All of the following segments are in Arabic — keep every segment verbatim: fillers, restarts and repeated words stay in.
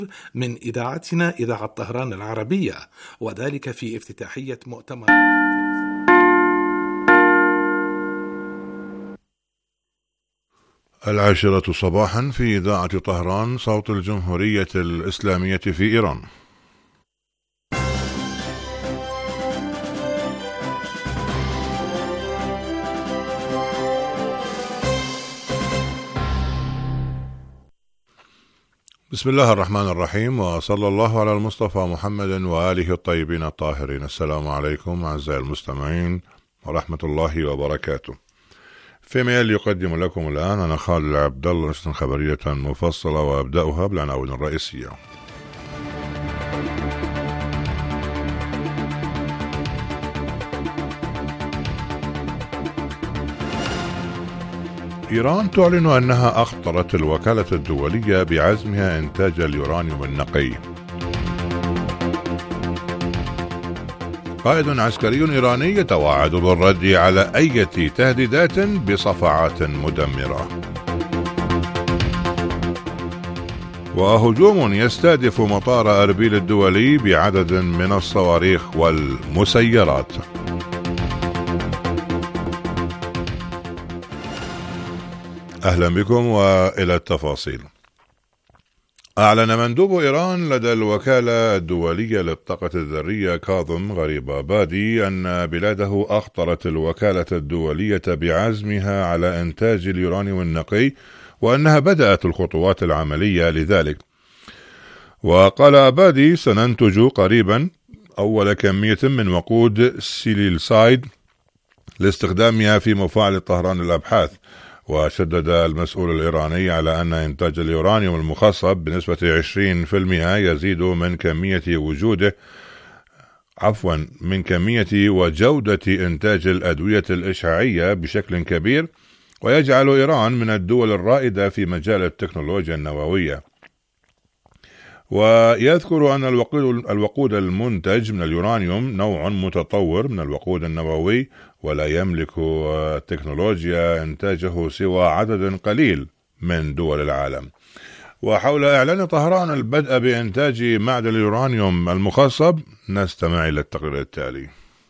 من إذاعتنا إذاعة طهران العربية، وذلك في افتتاحية مؤتمر العاشرة صباحا في إذاعة طهران صوت الجمهورية الإسلامية في إيران. بسم الله الرحمن الرحيم، وصلى الله على المصطفى محمد وآله الطيبين الطاهرين. السلام عليكم أعزائي المستمعين ورحمة الله وبركاته. فيما يلي يقدم لكم الآن أنا خالد عبد الله نشرة خبرية مفصلة، وأبدأها بالعناوين الرئيسية. إيران تعلن أنها أخطرت الوكالة الدولية بعزمها إنتاج اليورانيوم النقي. قائد عسكري إيراني يتوعد بالرد على أي تهديدات بصفعات مدمرة. وهجوم يستهدف مطار أربيل الدولي بعدد من الصواريخ والمسيرات. أهلا بكم وإلى التفاصيل. أعلن مندوب إيران لدى الوكالة الدولية للطاقة الذرية كاظم غريبابادي أن بلاده أخطرت الوكالة الدولية بعزمها على إنتاج اليورانيوم النقي، وأنها بدأت الخطوات العملية لذلك. وقال أبادي: سننتج قريبا أول كمية من وقود سيليسايد لاستخدامها في مفاعل طهران للأبحاث. وشدد المسؤول الإيراني على أن إنتاج اليورانيوم المخصب بنسبة عشرين بالمئة يزيد من كمية وجوده عفوا من كمية وجودة إنتاج الأدوية الإشعاعية بشكل كبير، ويجعل إيران من الدول الرائدة في مجال التكنولوجيا النووية. ويذكر أن الوقود المنتج من اليورانيوم نوع متطور من الوقود النووي، ولا يملك تكنولوجيا إنتاجه سوى عدد قليل من دول العالم. وحول إعلان طهران البدء بإنتاج معدن اليورانيوم المخصب نستمع إلى التقرير التالي.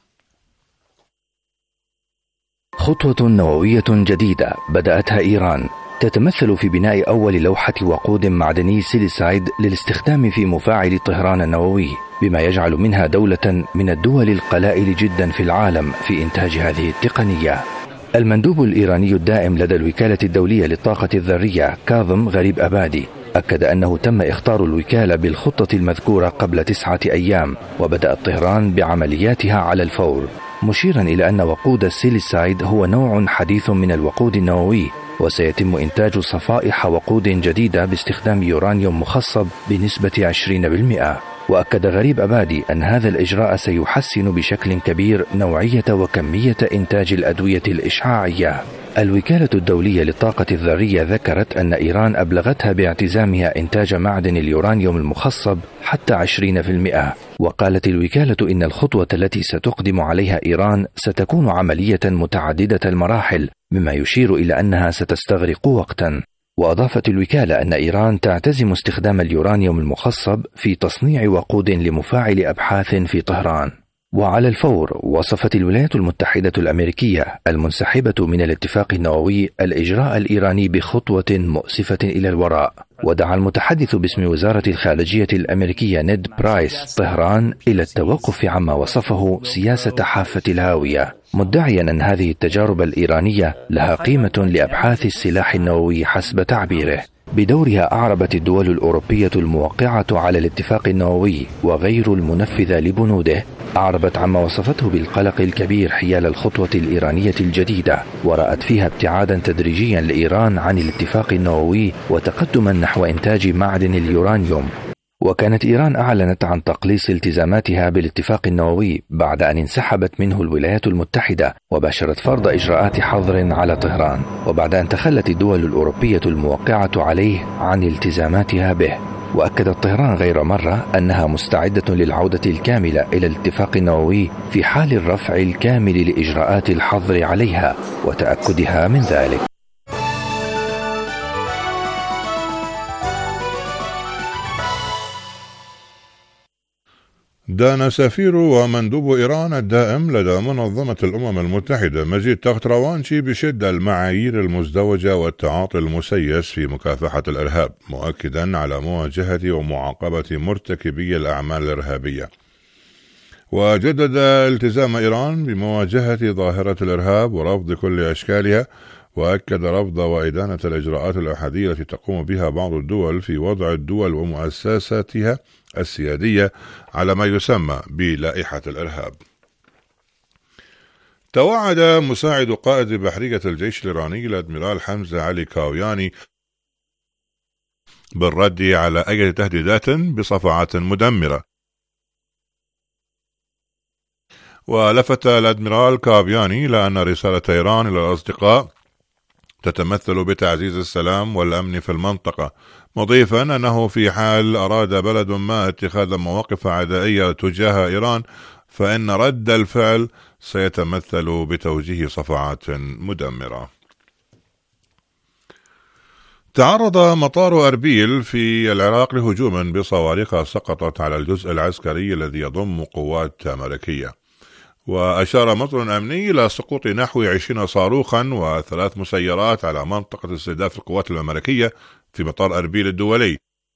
خطوة نووية جديدة بدأتها إيران تتمثل في بناء أول لوحة وقود معدني سيليسايد للاستخدام في مفاعل طهران النووي، بما يجعل منها دولة من الدول القلائل جدا في العالم في إنتاج هذه التقنية. المندوب الإيراني الدائم لدى الوكالة الدولية للطاقة الذرية كاظم غريبابادي أكد أنه تم إخطار الوكالة بالخطة المذكورة قبل تسعة أيام، وبدأت طهران بعملياتها على الفور، مشيرا إلى أن وقود السيليسايد هو نوع حديث من الوقود النووي، وسيتم إنتاج صفائح وقود جديدة باستخدام يورانيوم مخصب بنسبة عشرين بالمئة. وأكد غريبابادي أن هذا الإجراء سيحسن بشكل كبير نوعية وكمية إنتاج الأدوية الإشعاعية. الوكالة الدولية للطاقة الذرية ذكرت أن إيران أبلغتها باعتزامها إنتاج معدن اليورانيوم المخصب حتى عشرين بالمئة. وقالت الوكالة إن الخطوة التي ستقدم عليها إيران ستكون عملية متعددة المراحل، مما يشير إلى أنها ستستغرق وقتا. وأضافت الوكالة أن إيران تعتزم استخدام اليورانيوم المخصب في تصنيع وقود لمفاعل أبحاث في طهران. وعلى الفور وصفت الولايات المتحدة الأمريكية المنسحبة من الاتفاق النووي الإجراء الإيراني بخطوة مؤسفة إلى الوراء. ودعا المتحدث باسم وزارة الخارجية الأمريكية نيد برايس طهران إلى التوقف عما وصفه سياسة حافة الهاوية، مدعيا أن هذه التجارب الإيرانية لها قيمة لأبحاث السلاح النووي حسب تعبيره. بدورها أعربت الدول الأوروبية الموقعة على الاتفاق النووي وغير المنفذة لبنوده أعربت عما وصفته بالقلق الكبير حيال الخطوة الإيرانية الجديدة، ورأت فيها ابتعادا تدريجيا لإيران عن الاتفاق النووي وتقدما نحو إنتاج معدن اليورانيوم. وكانت إيران أعلنت عن تقليص التزاماتها بالاتفاق النووي بعد أن انسحبت منه الولايات المتحدة، وباشرت فرض إجراءات حظر على طهران، وبعد أن تخلت الدول الأوروبية الموقعة عليه عن التزاماتها به. وأكدت طهران غير مرة أنها مستعدة للعودة الكاملة إلى الاتفاق النووي في حال الرفع الكامل لإجراءات الحظر عليها وتأكدها من ذلك. دان سفير ومندوب إيران الدائم لدى منظمة الأمم المتحدة مجيد تختروانشي بشدة المعايير المزدوجة والتعاطي المسيس في مكافحة الإرهاب، مؤكدا على مواجهة ومعاقبة مرتكبي الأعمال الإرهابية، وجدد التزام إيران بمواجهة ظاهرة الإرهاب ورفض كل أشكالها، وأكد رفض وإدانة الإجراءات الأحادية التي تقوم بها بعض الدول في وضع الدول ومؤسساتها السيادية على ما يسمى بلائحة الإرهاب. توعد مساعد قائد بحرية الجيش الإيراني الأدميرال حمزة علي كاوياني بالرد على أي تهديدات بصفعات مدمرة. ولفت الأدميرال كاوياني إلى أن رسالة إيران إلى الأصدقاء تتمثل بتعزيز السلام والأمن في المنطقة، مضيفا أنه في حال أراد بلد ما اتخاذ مواقف عدائية تجاه إيران فإن رد الفعل سيتمثل بتوجيه صفعات مدمرة. تعرض مطار أربيل في العراق لهجوم بصواريخ سقطت على الجزء العسكري الذي يضم قوات أمريكية، وأشار مصدر أمني إلى سقوط نحو عشرين صاروخا وثلاث مسيرات على منطقة استهداف القوات الأمريكية في مطار أربيل الدولي،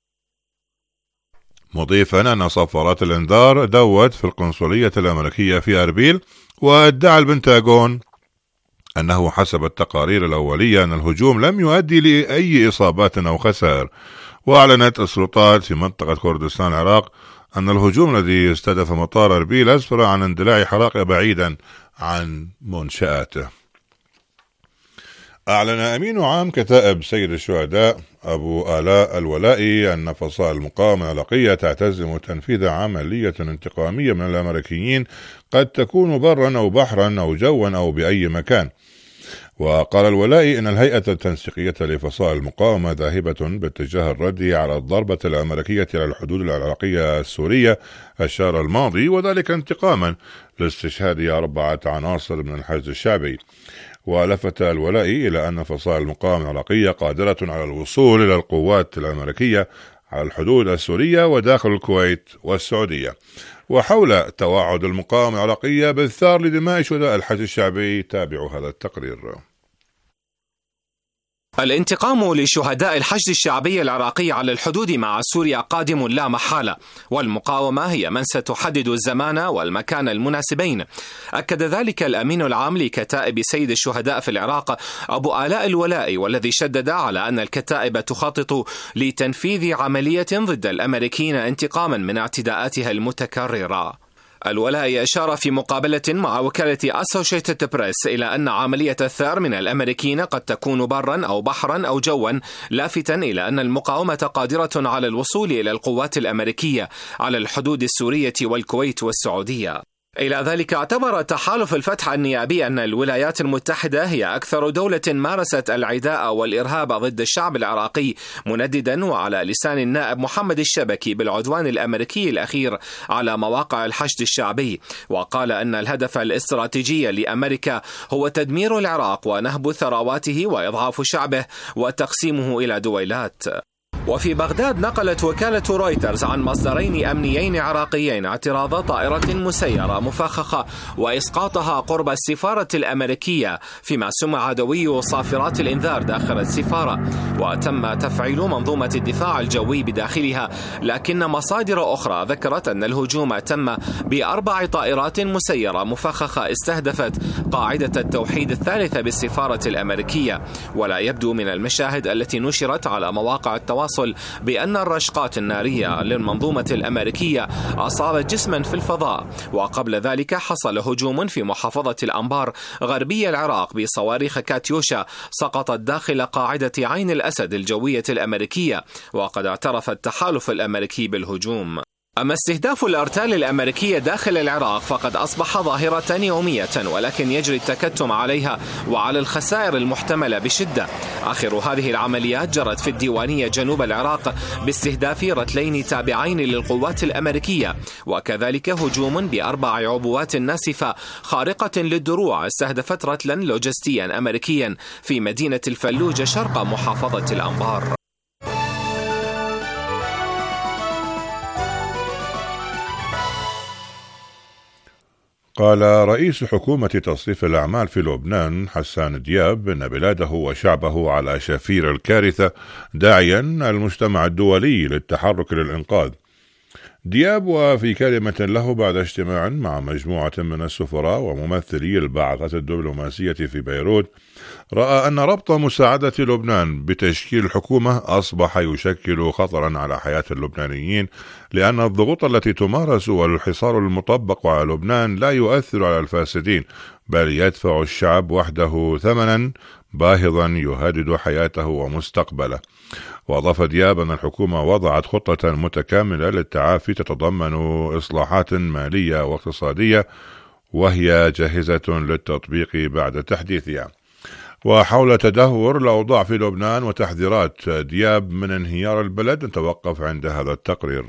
مضيفا أن صفارات الإنذار دوت في القنصلية الأمريكية في أربيل. وادعى البنتاغون أنه حسب التقارير الأولية أن الهجوم لم يؤدي لأي إصابات أو خسائر. وأعلنت السلطات في منطقة كردستان العراق أن الهجوم الذي استهدف مطار أربيل أسفر عن اندلاع حرائق بعيدا عن منشآته. أعلن أمين عام كتائب سيد الشهداء أبو آلاء الولائي أن فصائل المقاومة العراقية تعتزم تنفيذ عملية انتقامية من الأمريكيين قد تكون برا أو بحرا أو جوا أو بأي مكان. وقال الولائي إن الهيئة التنسيقية لفصائل المقاومة ذاهبة باتجاه الرد على الضربة الأمريكية على الحدود العراقية السورية الشهر الماضي، وذلك انتقاما لاستشهاد أربعة عناصر من الحشد الشعبي. ولفت الولائي إلى أن فصائل المقاومة العراقية قادرة على الوصول إلى القوات الأمريكية على الحدود السورية وداخل الكويت والسعودية. وحول توعد المقاومة العراقية بالثار لدماء شهداء الحشد الشعبي تابعوا هذا التقرير. الانتقام لشهداء الحشد الشعبي العراقي على الحدود مع سوريا قادم لا محالة، والمقاومة هي من ستحدد الزمان والمكان المناسبين. أكد ذلك الأمين العام لكتائب سيد الشهداء في العراق أبو آلاء الولائي، والذي شدد على أن الكتائب تخطط لتنفيذ عملية ضد الأمريكيين انتقاما من اعتداءاتها المتكررة. الولائي أشار في مقابلة مع وكالة أسوشيتد بريس إلى أن عملية الثار من الأمريكيين قد تكون برا أو بحرا أو جوا، لافتا إلى أن المقاومة قادرة على الوصول إلى القوات الأمريكية على الحدود السورية والكويت والسعودية. إلى ذلك اعتبر تحالف الفتح النيابي أن الولايات المتحدة هي أكثر دولة مارست العداء والإرهاب ضد الشعب العراقي، منددا وعلى لسان النائب محمد الشبكي بالعدوان الأمريكي الأخير على مواقع الحشد الشعبي. وقال أن الهدف الاستراتيجي لأمريكا هو تدمير العراق ونهب ثرواته وإضعاف شعبه وتقسيمه إلى دويلات. وفي بغداد نقلت وكالة رويترز عن مصدرين أمنيين عراقيين اعتراض طائرة مسيرة مفخخة وإسقاطها قرب السفارة الأمريكية فيما سمع دوي صافرات الإنذار داخل السفارة، وتم تفعيل منظومة الدفاع الجوي بداخلها. لكن مصادر أخرى ذكرت أن الهجوم تم بأربع طائرات مسيرة مفخخة استهدفت قاعدة التوحيد الثالثة بالسفارة الأمريكية. ولا يبدو من المشاهد التي نشرت على مواقع التواصل بأن الرشقات النارية للمنظومة الأمريكية أصابت جسما في الفضاء. وقبل ذلك حصل هجوم في محافظة الأنبار غربي العراق بصواريخ كاتيوشا سقطت داخل قاعدة عين الأسد الجوية الأمريكية، وقد اعترف التحالف الأمريكي بالهجوم. أما استهداف الأرتال الأمريكية داخل العراق فقد أصبح ظاهرة يومية، ولكن يجري التكتم عليها وعلى الخسائر المحتملة بشدة. آخر هذه العمليات جرت في الديوانية جنوب العراق باستهداف رتلين تابعين للقوات الأمريكية، وكذلك هجوم بأربع عبوات ناسفة خارقة للدروع استهدفت رتلا لوجستيا أمريكيا في مدينة الفلوجة شرق محافظة الأنبار. قال رئيس حكومة تصريف الأعمال في لبنان حسان دياب إن بلاده وشعبه على شفير الكارثة، داعيا المجتمع الدولي للتحرك للإنقاذ. دياب وفي كلمة له بعد اجتماع مع مجموعة من السفراء وممثلي البعثات الدبلوماسية في بيروت، رأى أن ربط مساعدة لبنان بتشكيل الحكومة أصبح يشكل خطرا على حياة اللبنانيين، لأن الضغوط التي تمارس والحصار المطبق على لبنان لا يؤثر على الفاسدين، بل يدفع الشعب وحده ثمنا باهظا يهدد حياته ومستقبله. وأضاف دياب أن الحكومة وضعت خطة متكاملة للتعافي تتضمن إصلاحات مالية واقتصادية، وهي جاهزة للتطبيق بعد تحديثها. وحول تدهور الأوضاع في لبنان وتحذيرات دياب من انهيار البلد، نتوقف عند هذا التقرير.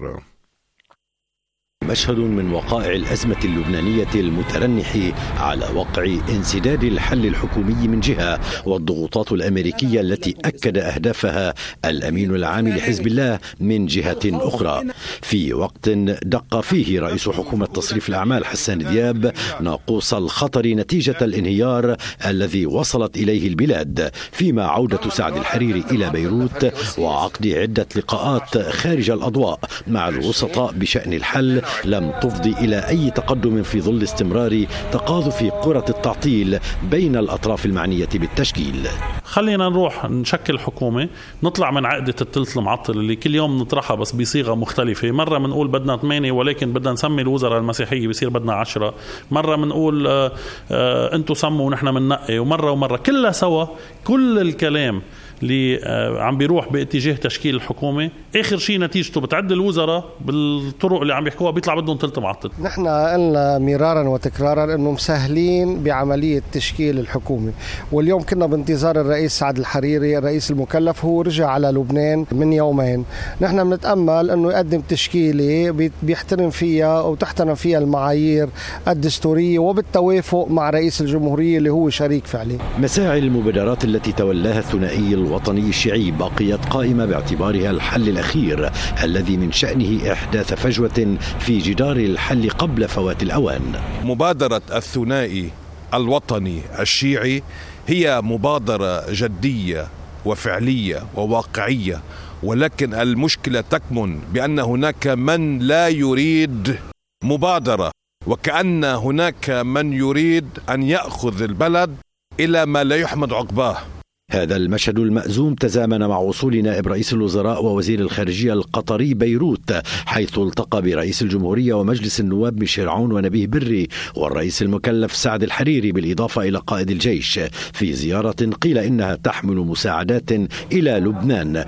مشهد من وقائع الأزمة اللبنانية المترنح على وقع انسداد الحل الحكومي من جهة، والضغوطات الأمريكية التي أكد أهدافها الأمين العام لحزب الله من جهة أخرى، في وقت دق فيه رئيس حكومة تصريف الأعمال حسان دياب ناقوس الخطر نتيجة الانهيار الذي وصلت إليه البلاد، فيما عودة سعد الحريري إلى بيروت وعقد عدة لقاءات خارج الأضواء مع الوسطاء بشأن الحل لم تفضي إلى أي تقدم في ظل استمرار تقاذف كرة التعطيل بين الأطراف المعنية بالتشكيل. خلينا نروح نشكل حكومة، نطلع من عقدة الثلث المعطل اللي كل يوم نطرحها بس بصيغة مختلفة. مرة منقول بدنا ثمانية ولكن بدنا نسمي الوزراء المسيحية بيصير بدنا عشرة، مرة منقول آه آه انتوا سموا ونحن مننقي، ومرة ومرة كلها سوا. كل الكلام اللي عم بيروح باتجاه تشكيل الحكومة آخر شيء نتيجته بتعد الوزراء بالطرق اللي عم بيحكوها بيطلع بدهم ثلث معطل. نحن قلنا مرارا وتكرارا انه مسهلين بعملية تشكيل الحكومة، واليوم كنا بانتظار الرئيس سعد الحريري الرئيس المكلف، هو رجع على لبنان من يومين. نحن بنتأمل انه يقدم تشكيلة بيحترم فيها وتحترم فيها المعايير الدستورية وبالتوافق مع رئيس الجمهورية اللي هو شريك فعلي. مساعي المبادرات التي تولاها الثنائي الوطني الشيعي بقيت قائمة باعتبارها الحل الأخير الذي من شأنه إحداث فجوة في جدار الحل قبل فوات الأوان. مبادرة الثنائي الوطني الشيعي هي مبادرة جدية وفعلية وواقعية، ولكن المشكلة تكمن بأن هناك من لا يريد مبادرة، وكأن هناك من يريد أن يأخذ البلد إلى ما لا يحمد عقباه. هذا المشهد المأزوم تزامن مع وصول نائب رئيس الوزراء ووزير الخارجية القطري بيروت، حيث التقى برئيس الجمهورية ومجلس النواب ميشيل عون ونبيه بري والرئيس المكلف سعد الحريري، بالإضافة إلى قائد الجيش، في زيارة قيل إنها تحمل مساعدات إلى لبنان.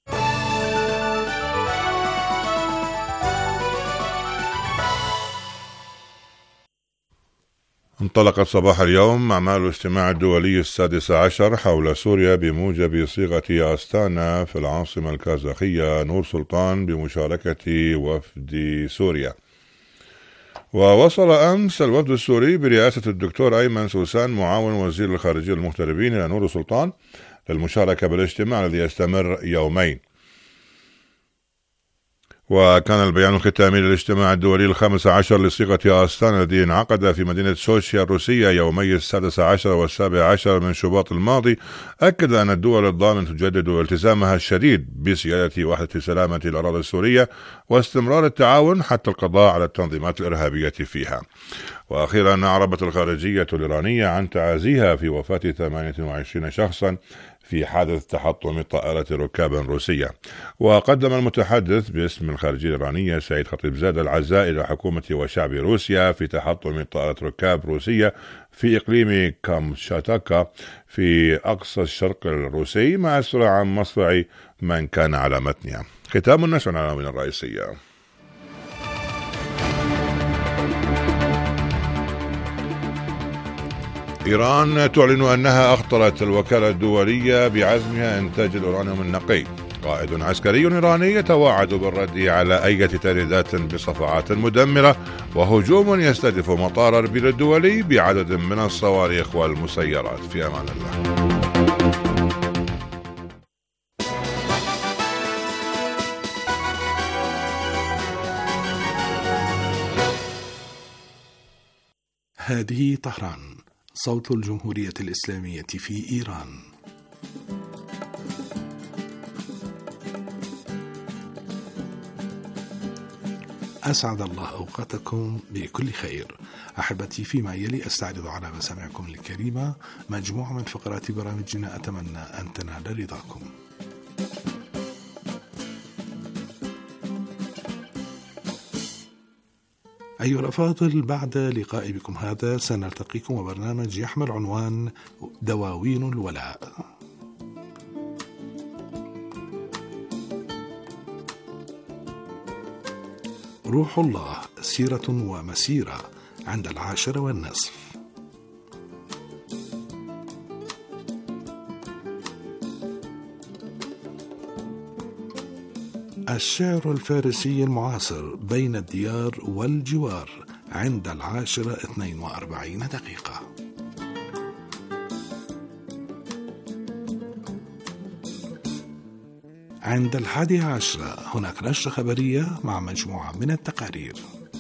انطلقت صباح اليوم أعمال الاجتماع الدولي السادس عشر حول سوريا بموجب صيغة أستانا في العاصمة الكازاخية نور سلطان بمشاركة وفد سوريا. ووصل أمس الوفد السوري برئاسة الدكتور أيمن سوسان معاون وزير الخارجية المغتربين إلى نور سلطان للمشاركة بالاجتماع الذي يستمر يومين. وكان البيان الختامي للاجتماع الدولي الخامس عشر لصيغة أستانا الذي انعقد في مدينة سوتشي الروسية يومي السادس عشر والسابع عشر من شباط الماضي، أكد أن الدول الضامن تجدد التزامها الشديد بسيادة وحدة سلامة الأراضي السورية واستمرار التعاون حتى القضاء على التنظيمات الإرهابية فيها. وأخيرا أعربت الخارجية الإيرانية عن تعازيها في وفاة ثمانية وعشرين شخصا في حادث تحطم طائرة ركاب روسية. وقدم المتحدث باسم الخارجية الإيرانية سعيد خطيبزاد العزاء إلى حكومة وشعب روسيا في تحطم طائرة ركاب روسية في إقليم كامتشاتكا في أقصى الشرق الروسي، مع السؤال عن مصرع من كان على متنها. ختام النشر العناوين الرئيسية. إيران تعلن أنها أخطرت الوكالة الدولية بعزمها إنتاج الأورانيوم النقي. قائد عسكري إيراني يتوعد بالرد على أي تهديدات بصفعات مدمرة. وهجوم يستهدف مطار أربيل الدولي بعدد من الصواريخ والمسيرات. في أمان الله. هذه طهران، صوت الجمهورية الإسلامية في إيران. أسعد الله أوقاتكم بكل خير. أحبتي، فيما يلي أستعرض على مسامعكم الكريمة مجموعة من فقرات برامجنا أتمنى أن تنال رضاكم. أيها الأفاضل، بعد لقاء بكم هذا سنلتقيكم وبرنامج يحمل عنوان دواوين الولاء. روح الله، سيرة ومسيرة عند العاشرة والنصف. الشعر الفارسي المعاصر بين الديار والجوار عند العاشرة اثنين وأربعين دقيقة. عند الحادي عشرة هناك نشرة خبرية مع مجموعة من التقارير.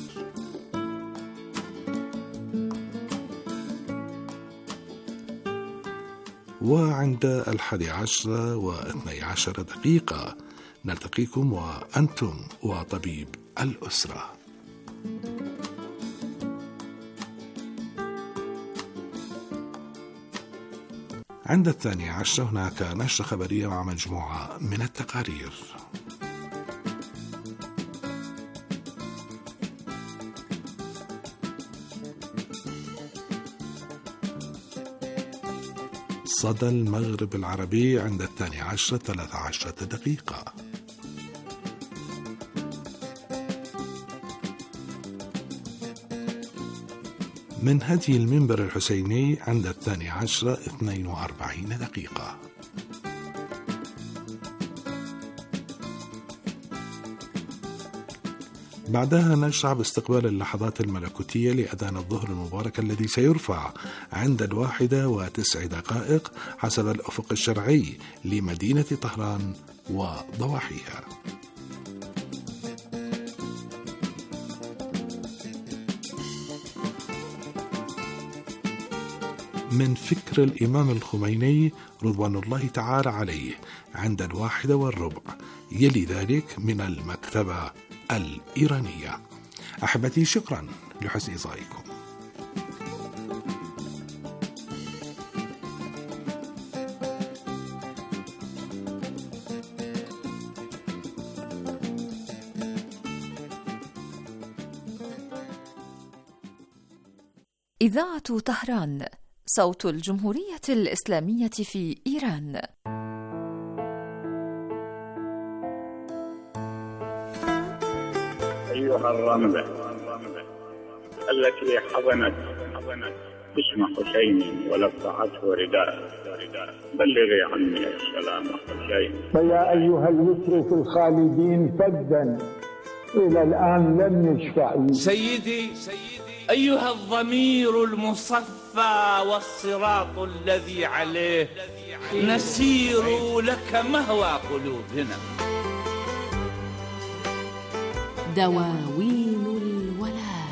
وعند الحادي عشرة واثني عشر دقيقة نلتقيكم وأنتم وطبيب الأسرة. عند الثاني عشر هناك نشرة خبرية مع مجموعة من التقارير. صدى المغرب العربي عند الثاني عشر ثلاث عشرة دقيقة. من هدي المنبر الحسيني عند الثاني عشر اثنين وأربعين دقيقة. بعدها نشرع باستقبال اللحظات الملكوتية لأذان الظهر المبارك الذي سيرفع عند الواحدة وتسع دقائق حسب الأفق الشرعي لمدينة طهران وضواحيها. من فكر الإمام الخميني رضوان الله تعالى عليه عند الواحدة والربع، يلي ذلك من المكتبة الإيرانية. أحبتي، شكرا لحسن إصغائكم. إذاعة طهران، صوت الجمهورية الإسلامية في إيران. أيها الرملة التي حضنت اسم حسين ولفعته رداء، بلغي عني السلام حسين. فيا أيها اليسر الخالدين فدا إلى الآن لم يشفع. سيدي أيها الضمير المصفى والصراط الذي عليه نسير لك مهوى قلوبنا. دواوين الولاء.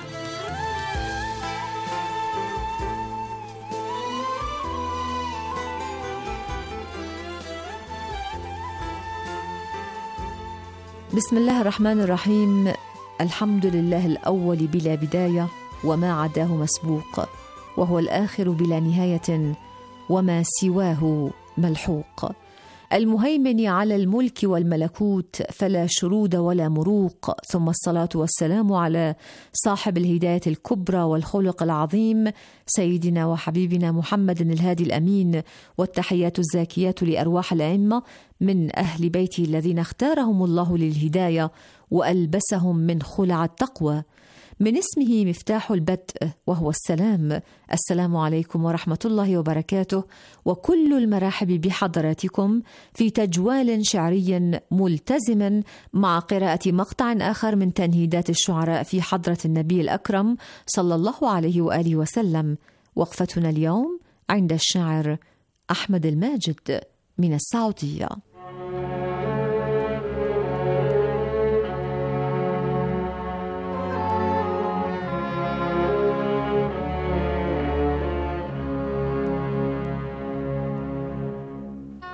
بسم الله الرحمن الرحيم. الحمد لله الأول بلا بداية وما عداه مسبوق، وهو الآخر بلا نهاية وما سواه ملحوق، المهيمن على الملك والملكوت فلا شرود ولا مروق، ثم الصلاة والسلام على صاحب الهداية الكبرى والخلق العظيم سيدنا وحبيبنا محمد الهادي الأمين، والتحيات الزاكيات لأرواح الأئمة من أهل بيته الذين اختارهم الله للهداية وألبسهم من خلع التقوى. من اسمه مفتاح البدء وهو السلام. السلام عليكم ورحمة الله وبركاته، وكل المراحب بحضراتكم في تجوال شعري ملتزم مع قراءة مقطع آخر من تنهيدات الشعراء في حضرة النبي الأكرم صلى الله عليه وآله وسلم. وقفتنا اليوم عند الشاعر أحمد الماجد من السعودية.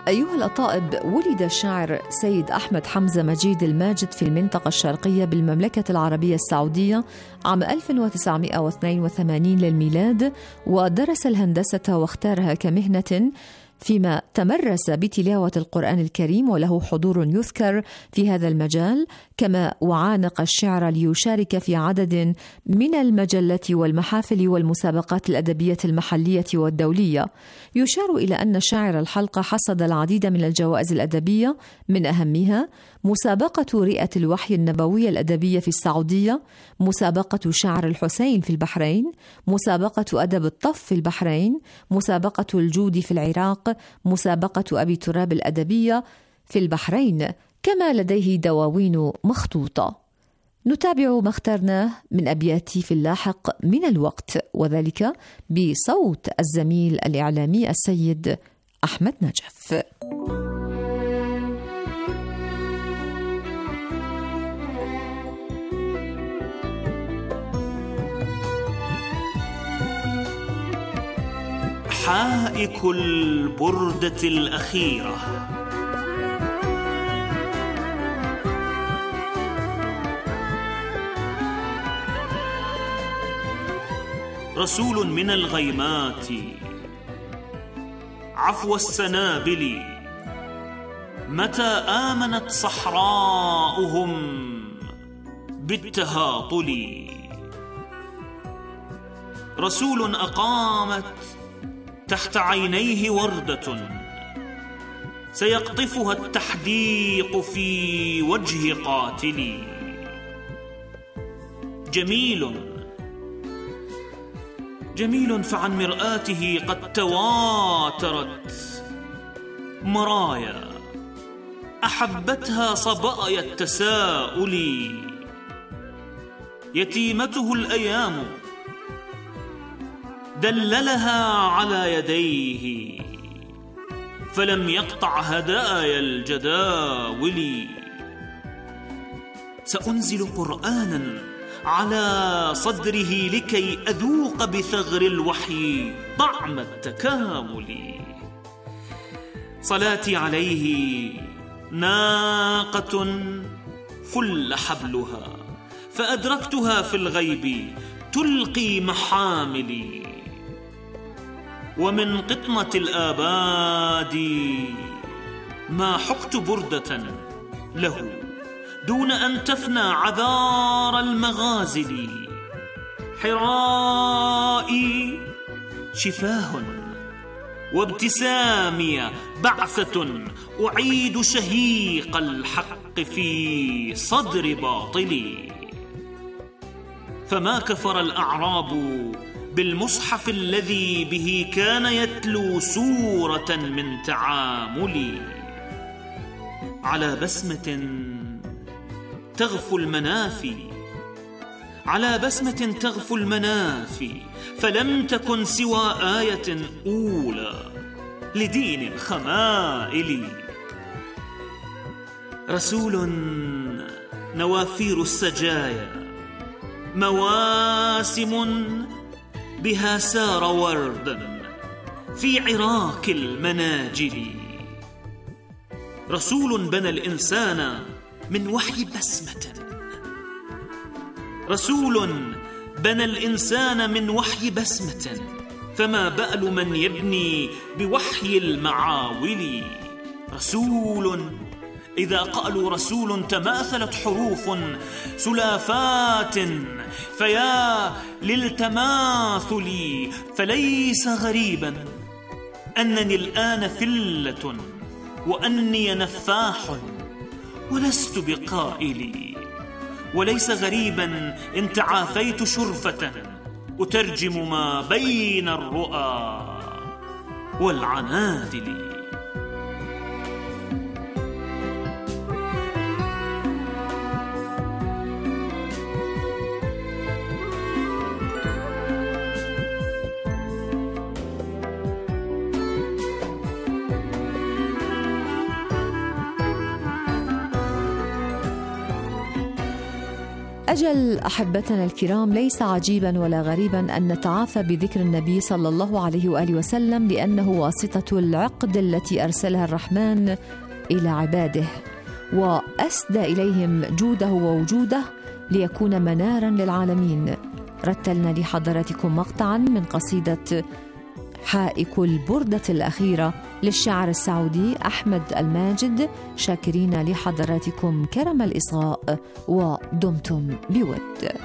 أيها الأطائب، ولد الشاعر سيد أحمد حمزة مجيد الماجد في المنطقة الشرقية بالمملكة العربية السعودية عام ألف وتسعمائة واثنين وثمانين للميلاد، ودرس الهندسة واختارها كمهنة، فيما تمرس بتلاوة القرآن الكريم وله حضور يذكر في هذا المجال، كما وعانق الشعر ليشارك في عدد من المجلات والمحافل والمسابقات الأدبية المحلية والدولية. يشار إلى أن شاعر الحلقة حصد العديد من الجوائز الأدبية، من أهمها مسابقة رئة الوحي النبوية الأدبية في السعودية، مسابقة شعر الحسين في البحرين، مسابقة أدب الطف في البحرين، مسابقة الجود في العراق، مسابقة أبي تراب الأدبية في البحرين، كما لديه دواوين مخطوطة. نتابع ما اخترناه من أبيات في اللاحق من الوقت، وذلك بصوت الزميل الإعلامي السيد أحمد نجف. حائك البردة الأخيرة، رسول من الغيمات عفو السنابل، متى آمنت صحراؤهم بالتهاطل، رسول أقامت تحت عينيه وردة سيقطفها التحديق في وجه قاتل، جميل جميل فعن مرآته قد تواترت مرايا أحبتها صبايا التساؤل، يتيمته الأيام دللها على يديه فلم يقطع هدايا الجداول، سأنزل قرآنا على صدره لكي أذوق بثغر الوحي طعم التكامل، صلاتي عليه ناقة فل حبلها فأدركتها في الغيب تلقي محاملي، ومن قطمة الآباد ما حقت بردة له دون أن تفنى عذار المغازل، حرائي شفاه وابتسامي بعثة أعيد شهيق الحق في صدر باطلي، فما كفر الأعراب بالمصحف الذي به كان يتلو سورة من تعاملي، على بسمة تغفو المنافي على بسمة تغفو المنافي فلم تكن سوى آية أولى لدين الخمائل، رسول نوافير السجايا مواسم بها سار وردا في عراك المناجل، رسول بنى الإنسان من وحي بسمة رسول بنى الإنسان من وحي بسمة فما بأل من يبني بوحي المعاول، رسول إذا قالوا رسول تماثلت حروف سلافات فيا للتماثل، فليس غريبا أنني الآن فلة وأني نفاح ولست بقائلي، وليس غريبا إن تعافيت شرفة أترجم ما بين الرؤى والعنادل. أجل أحبتنا الكرام، ليس عجيبا ولا غريبا أن نتعافى بذكر النبي صلى الله عليه وآله وسلم، لأنه واسطة العقد التي أرسلها الرحمن إلى عباده، وأسدى إليهم جوده ووجوده ليكون منارا للعالمين. رتلنا لحضراتكم مقطعا من قصيدة حائك البردة الأخيرة للشاعر السعودي أحمد الماجد، شاكرين لحضراتكم كرم الإصغاء ودمتم بود.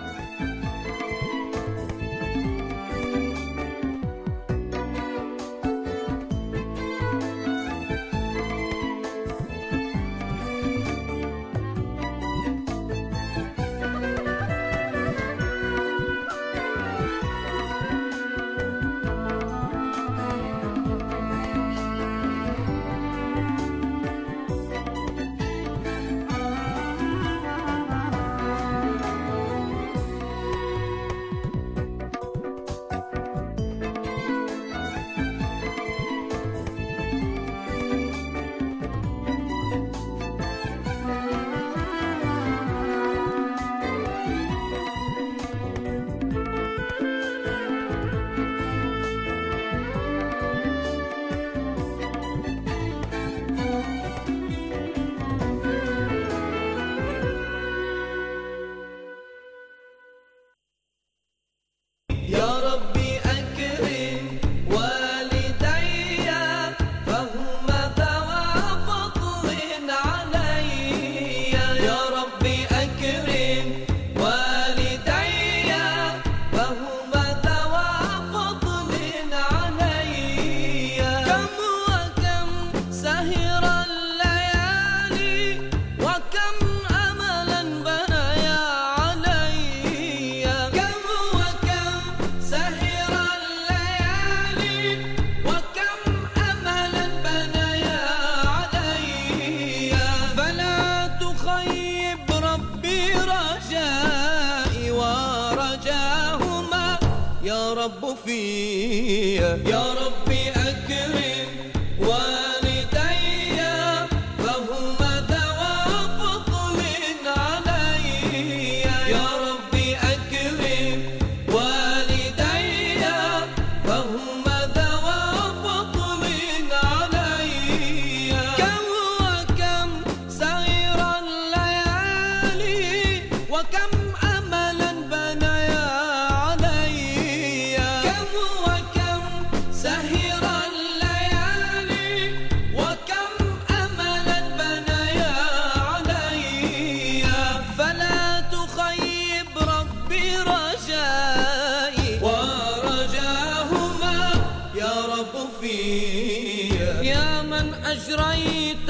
أجريت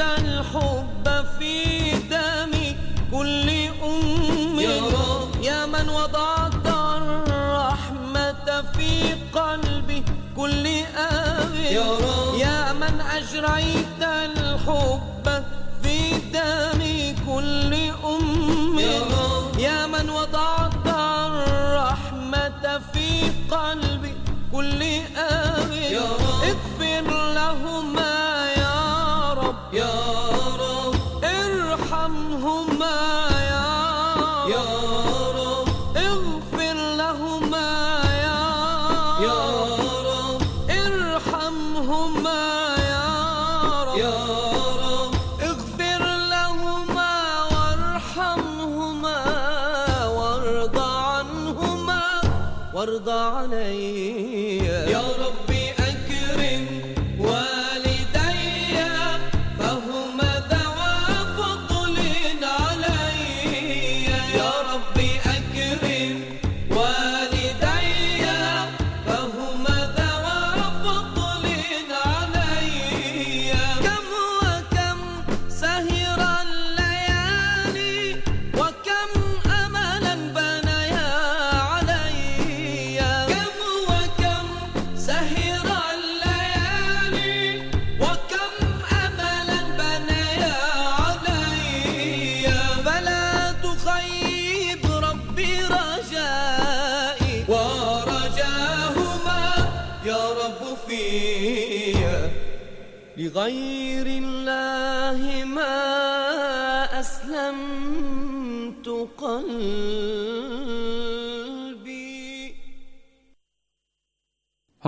الحب في دمي كل أمي، يا من وضعت الرحمة في قلبي كل أبي، يا من أجريت الحب في دمي كل أمي، يا من وضعت الرحمة في قلبي كل أبي، اغفر لهما يا رب، ارحمهما يا رب، اغفر لهما يا رب، ارحمهما يا رب، اغفر لهما وارحمهما وارض عنهما وارض علي. يا ربي أكرم لغير الله ما أسلمت قلبي.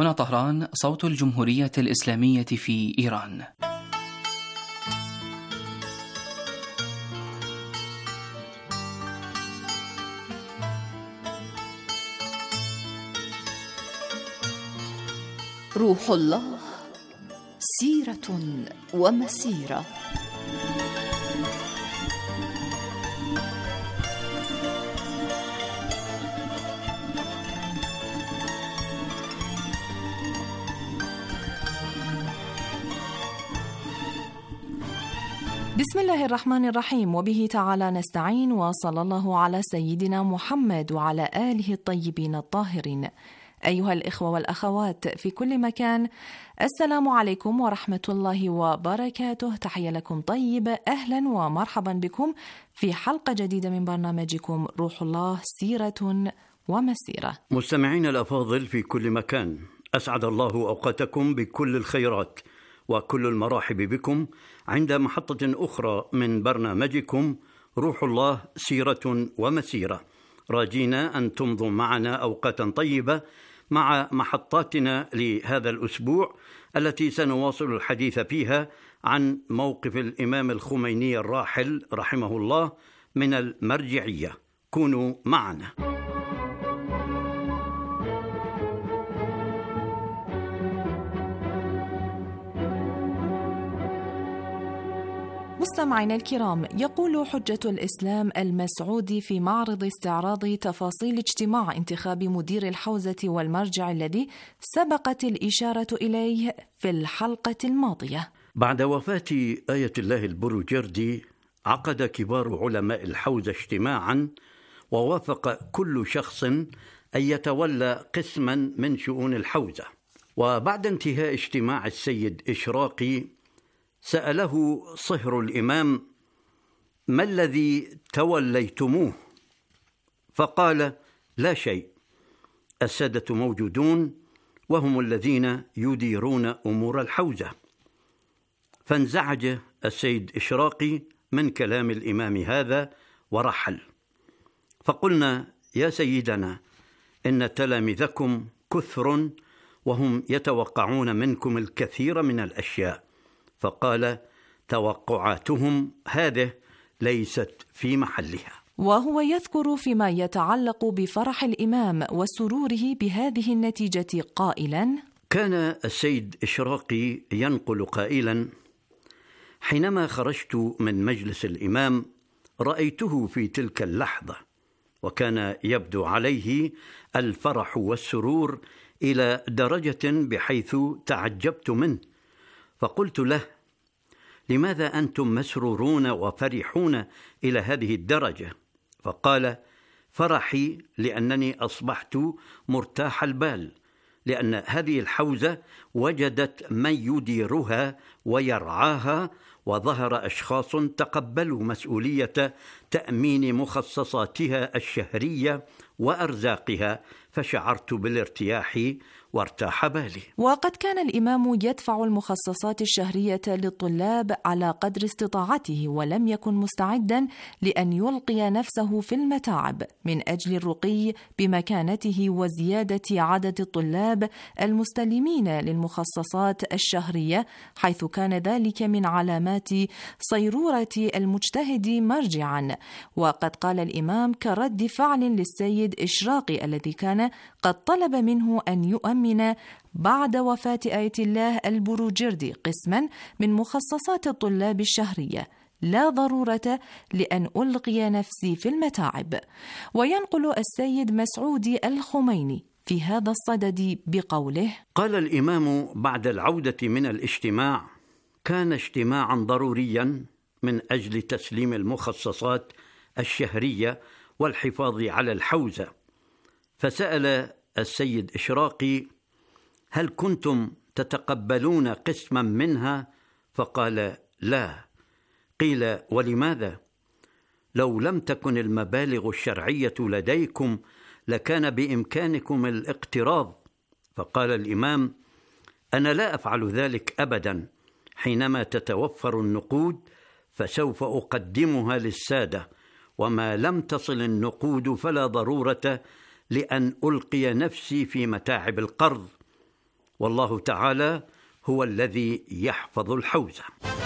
هنا طهران، صوت الجمهورية الإسلامية في إيران. روح الله سيرة ومسيرة. بسم الله الرحمن الرحيم، وبه تعالى نستعين، وصلى الله على سيدنا محمد وعلى آله الطيبين الطاهرين. أيها الإخوة والأخوات في كل مكان، السلام عليكم ورحمة الله وبركاته. تحية لكم طيبة، أهلا ومرحبا بكم في حلقة جديدة من برنامجكم روح الله سيرة ومسيرة. مستمعين الأفاضل في كل مكان، أسعد الله أوقاتكم بكل الخيرات وكل المراحب بكم عند محطة أخرى من برنامجكم روح الله سيرة ومسيرة، راجينا أن تمضوا معنا أوقاتا طيبة مع محطاتنا لهذا الأسبوع التي سنواصل الحديث فيها عن موقف الإمام الخميني الراحل رحمه الله من المرجعية. كونوا معنا. مستمعينا الكرام، يقول حجة الإسلام المسعودي في معرض استعراض تفاصيل اجتماع انتخاب مدير الحوزة والمرجع الذي سبقت الإشارة إليه في الحلقة الماضية: بعد وفاة آية الله البروجردي عقد كبار علماء الحوزة اجتماعا، ووافق كل شخص أن يتولى قسما من شؤون الحوزة. وبعد انتهاء اجتماع السيد إشراقي سأله صهر الإمام: ما الذي توليتموه؟ فقال: لا شيء، السادة موجودون وهم الذين يديرون أمور الحوزة. فانزعج السيد إشراقي من كلام الإمام هذا ورحل. فقلنا: يا سيدنا، إن تلامذكم كثر وهم يتوقعون منكم الكثير من الأشياء. فقال: توقعاتهم هذه ليست في محلها. وهو يذكر فيما يتعلق بفرح الإمام وسروره بهذه النتيجة قائلا: كان السيد إشراقي ينقل قائلا: حينما خرجت من مجلس الإمام رأيته في تلك اللحظة وكان يبدو عليه الفرح والسرور إلى درجة بحيث تعجبت منه، فقلت له: لماذا أنتم مسرورون وفرحون إلى هذه الدرجة؟ فقال: فرحي لأنني أصبحت مرتاح البال، لأن هذه الحوزة وجدت من يديرها ويرعاها، وظهر أشخاص تقبلوا مسؤولية تأمين مخصصاتها الشهرية وأرزاقها، فشعرت بالارتياح وارتاح بالي. وقد كان الإمام يدفع المخصصات الشهرية للطلاب على قدر استطاعته، ولم يكن مستعدا لأن يلقي نفسه في المتاعب من أجل الرقي بمكانته وزيادة عدد الطلاب المستلمين للمخصصات الشهرية، حيث كان ذلك من علامات صيرورة المجتهد مرجعا. وقد قال الإمام كرد فعل للسيد إشراقي الذي كان قد طلب منه أن يؤمن بعد وفاة آية الله البروجردي قسما من مخصصات الطلاب الشهرية: لا ضرورة لأن ألقي نفسي في المتاعب. وينقل السيد مسعودي الخميني في هذا الصدد بقوله: قال الإمام بعد العودة من الاجتماع: كان اجتماعا ضروريا من أجل تسليم المخصصات الشهرية والحفاظ على الحوزة. فسأل السيد إشراقي: هل كنتم تتقبلون قسما منها؟ فقال: لا. قيل: ولماذا؟ لو لم تكن المبالغ الشرعية لديكم لكان بإمكانكم الاقتراض. فقال الإمام: أنا لا أفعل ذلك أبدا، حينما تتوفر النقود فسوف أقدمها للسادة، وما لم تصل النقود فلا ضرورة لأن ألقي نفسي في متاعب القرض. والله تعالى هو الذي يحفظ الحوزة.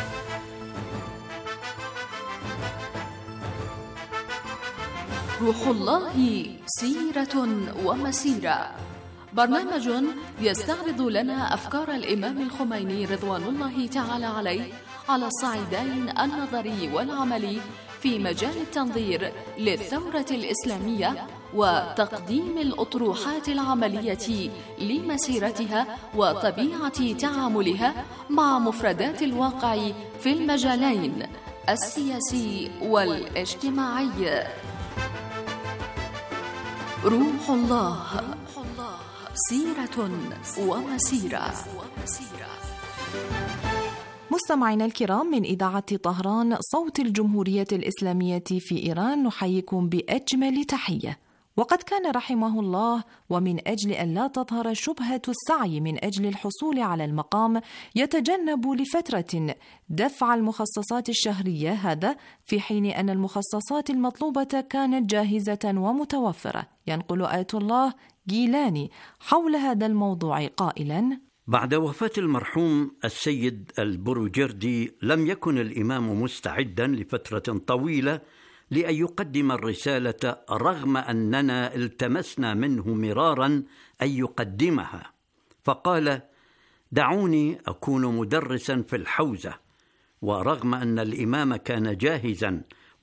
روح الله سيرة ومسيرة، برنامج يستعرض لنا أفكار الإمام الخميني رضوان الله تعالى عليه على الصعيدين النظري والعملي في مجال التنظير للثورة الإسلامية وتقديم الأطروحات العملية لمسيرتها وطبيعة تعاملها مع مفردات الواقع في المجالين السياسي والاجتماعي. روح الله سيرة ومسيرة. مستمعينا الكرام، من إذاعة طهران صوت الجمهورية الإسلامية في إيران، نحييكم بأجمل تحية. وقد كان رحمه الله ومن أجل أن لا تظهر شبهة السعي من أجل الحصول على المقام يتجنب لفترة دفع المخصصات الشهرية، هذا في حين أن المخصصات المطلوبة كانت جاهزة ومتوفرة. ينقل آية الله جيلاني حول هذا الموضوع قائلا: بعد وفاة المرحوم السيد البروجردي لم يكن الإمام مستعدا لفترة طويلة لأن يقدم الرسالة، رغم أننا التمسنا منه مرارا أن يقدمها، فقال: دعوني أكون مدرسا في الحوزة. ورغم أن الإمام كان جاهزا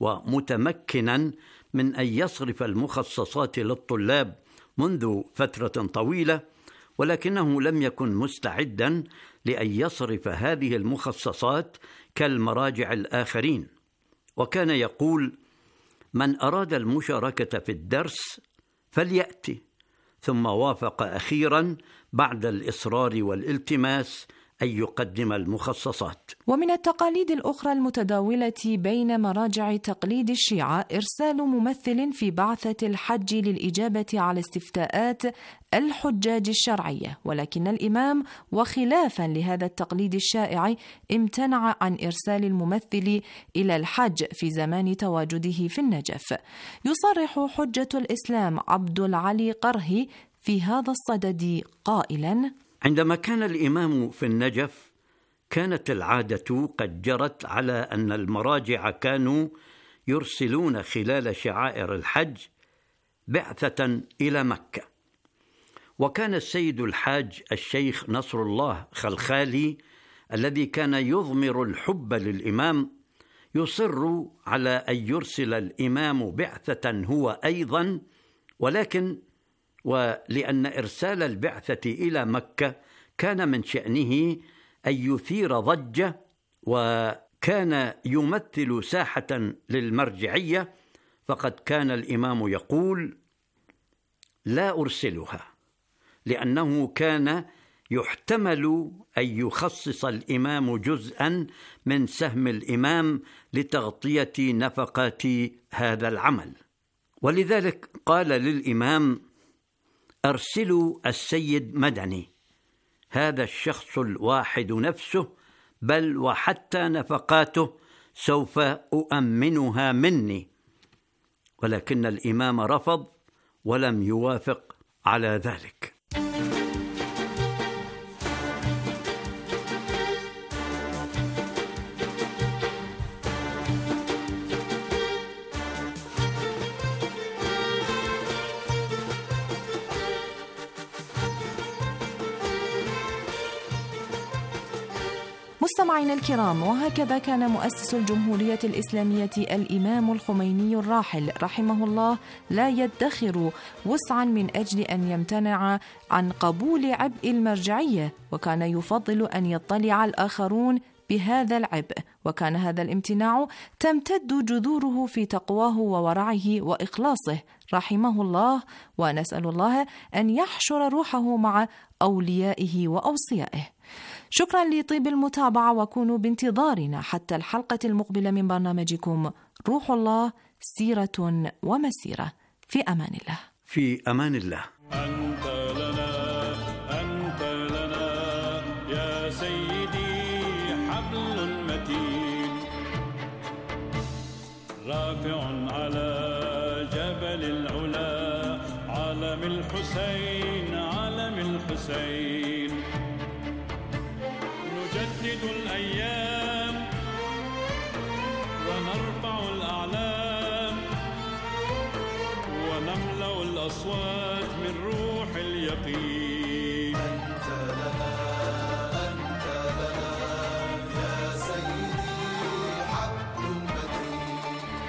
ومتمكنا من أن يصرف المخصصات للطلاب منذ فترة طويلة، ولكنه لم يكن مستعدا لأن يصرف هذه المخصصات كالمراجع الآخرين. وكان يقول: من أراد المشاركة في الدرس فليأتي. ثم وافق أخيرا بعد الإصرار والالتماس أن يقدم المخصصات. ومن التقاليد الأخرى المتداولة بين مراجع تقليد الشيعة إرسال ممثل في بعثة الحج للإجابة على استفتاءات الحجاج الشرعية، ولكن الإمام وخلافا لهذا التقليد الشائع امتنع عن إرسال الممثل إلى الحج في زمان تواجده في النجف. يصرح حجة الإسلام عبد العلي قرهي في هذا الصدد قائلا: عندما كان الإمام في النجف كانت العادة قد جرت على أن المراجع كانوا يرسلون خلال شعائر الحج بعثة إلى مكة. وكان السيد الحاج الشيخ نصر الله خلخالي الذي كان يضمر الحب للإمام يصر على أن يرسل الإمام بعثة هو أيضا، ولكن ولأن إرسال البعثة إلى مكة كان من شأنه أن يثير ضجة، وكان يمثل ساحة للمرجعية، فقد كان الإمام يقول: لا أرسلها، لأنه كان يحتمل أن يخصص الإمام جزءا من سهم الإمام لتغطية نفقات هذا العمل. ولذلك قال للإمام: أرسلوا السيد مدني، هذا الشخص الواحد نفسه، بل وحتى نفقاته سوف أؤمنها مني. ولكن الإمام رفض ولم يوافق على ذلك. مستمعينا الكرام، وهكذا كان مؤسس الجمهورية الإسلامية الإمام الخميني الراحل رحمه الله لا يدخر وسعا من أجل أن يمتنع عن قبول عبء المرجعية، وكان يفضل أن يطلع الآخرون بهذا العبء، وكان هذا الامتناع تمتد جذوره في تقواه وورعه وإخلاصه رحمه الله، ونسأل الله أن يحشر روحه مع أوليائه وأوصيائه. شكرا لطيب المتابعة، وكونوا بانتظارنا حتى الحلقة المقبلة من برنامجكم روح الله سيرة ومسيرة. في أمان الله. في أمان الله. أنت لنا أنت لنا يا سيدي حبل متين، رافع على جبل العلا علم الحسين علم مقام الحسين نجدد الأيام ونرفع الأعلام ونملأ الأصوات من روح اليقين. أنت لنا أنت لنا يا سيدي حبل متين.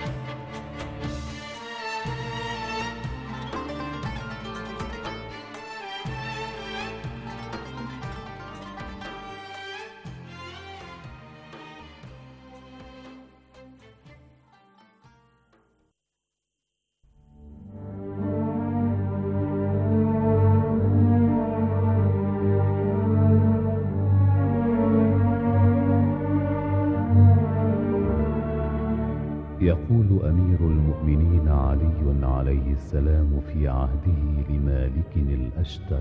يقول أمير المؤمنين علي عليه السلام في عهده لمالك الأشتر: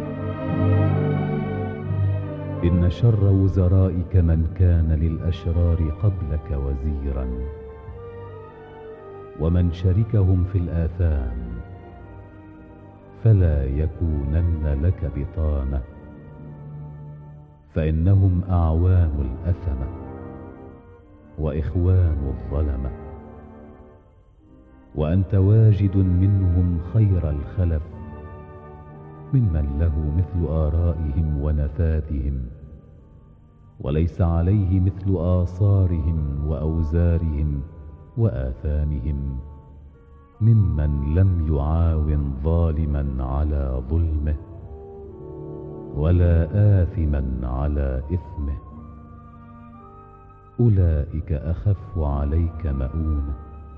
إن شر وزرائك من كان للأشرار قبلك وزيرا، ومن شركهم في الآثام فلا يكونن لك بطانة، فإنهم أعوان الأثمة وإخوان الظلمة، وأنت واجد منهم خير الخلف ممن له مثل آرائهم ونفاذهم، وليس عليه مثل آثارهم وأوزارهم وآثامهم، ممن لم يعاون ظالما على ظلمه ولا آثما على إثمه. أولئك أخف عليك مؤونة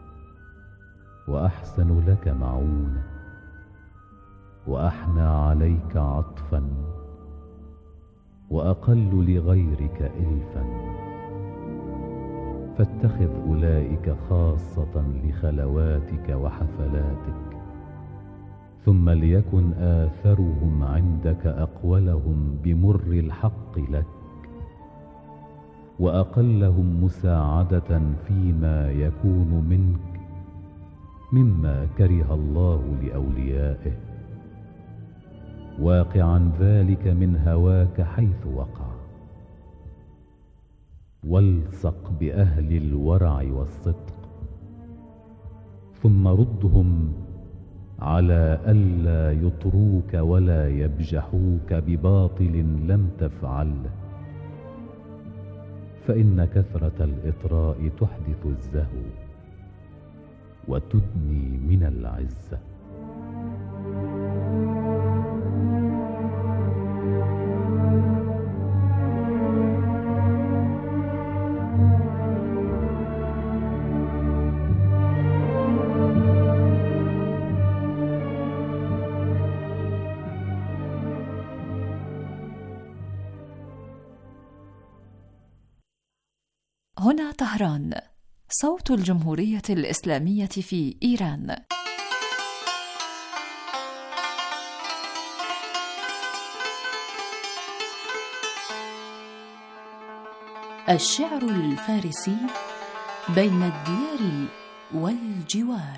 وأحسن لك معونة وأحنى عليك عطفا وأقل لغيرك إلفا، فاتخذ أولئك خاصة لخلواتك وحفلاتك، ثم ليكن آثرهم عندك أقولهم بمر الحق لك، وأقلهم مساعدة فيما يكون منك مما كره الله لأوليائه، واقعا ذلك من هواك حيث وقع. والصق بأهل الورع والصدق، ثم ردهم على ألا يطروك ولا يبجحوك بباطل لم تفعله، فإن كثرة الإطراء تحدث الزهو وتدني من العزة. هنا طهران، صوت الجمهورية الإسلامية في إيران. الشعر الفارسي بين الديار والجوار.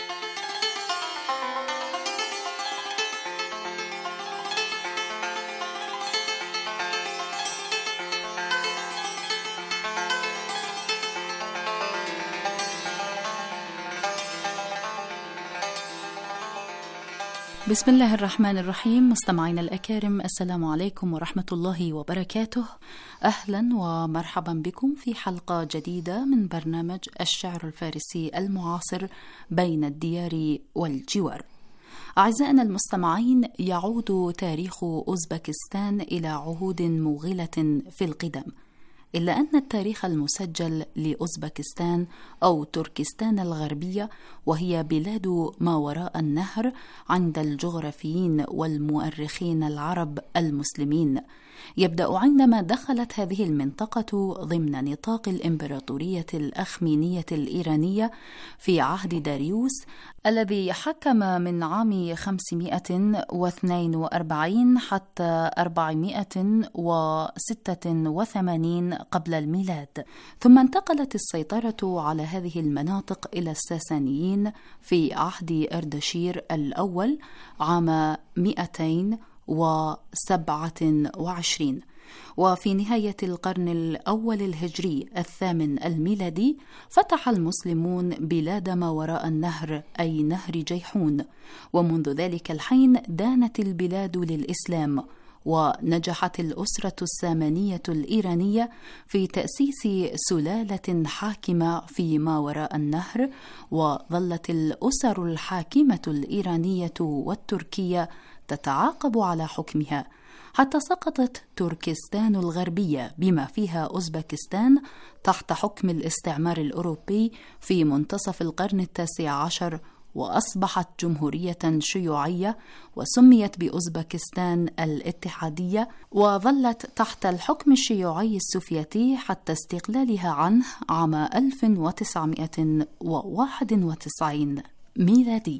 بسم الله الرحمن الرحيم. مستمعينا الأكارم، السلام عليكم ورحمة الله وبركاته. أهلا ومرحبا بكم في حلقة جديدة من برنامج الشعر الفارسي المعاصر بين الديار والجوار. أعزائنا المستمعين، يعود تاريخ أوزبكستان إلى عهود مغلة في القدم، إلا أن التاريخ المسجل لأوزبكستان أو تركستان الغربية، وهي بلاد ما وراء النهر عند الجغرافيين والمؤرخين العرب المسلمين، يبدأ عندما دخلت هذه المنطقة ضمن نطاق الإمبراطورية الأخمينية الإيرانية في عهد داريوس الذي حكم من عام خمسمائة واثنين وأربعين حتى أربعمائة وستة وثمانين قبل الميلاد. ثم انتقلت السيطرة على هذه المناطق إلى الساسانيين في عهد أردشير الأول عام مئتين وسبعة وعشرين. وفي نهاية القرن الأول الهجري الثامن الميلادي فتح المسلمون بلاد ما وراء النهر أي نهر جيحون، ومنذ ذلك الحين دانت البلاد للإسلام، ونجحت الأسرة السامانية الإيرانية في تأسيس سلالة حاكمة في ما وراء النهر، وظلت الأسر الحاكمة الإيرانية والتركية تتعاقب على حكمها حتى سقطت تركستان الغربية بما فيها أوزبكستان تحت حكم الاستعمار الأوروبي في منتصف القرن التاسع عشر، وأصبحت جمهورية شيوعية وسميت بأوزبكستان الاتحادية، وظلت تحت الحكم الشيوعي السوفيتي حتى استقلالها عنه عام ألف وتسعمائة وواحد وتسعين ميلادي.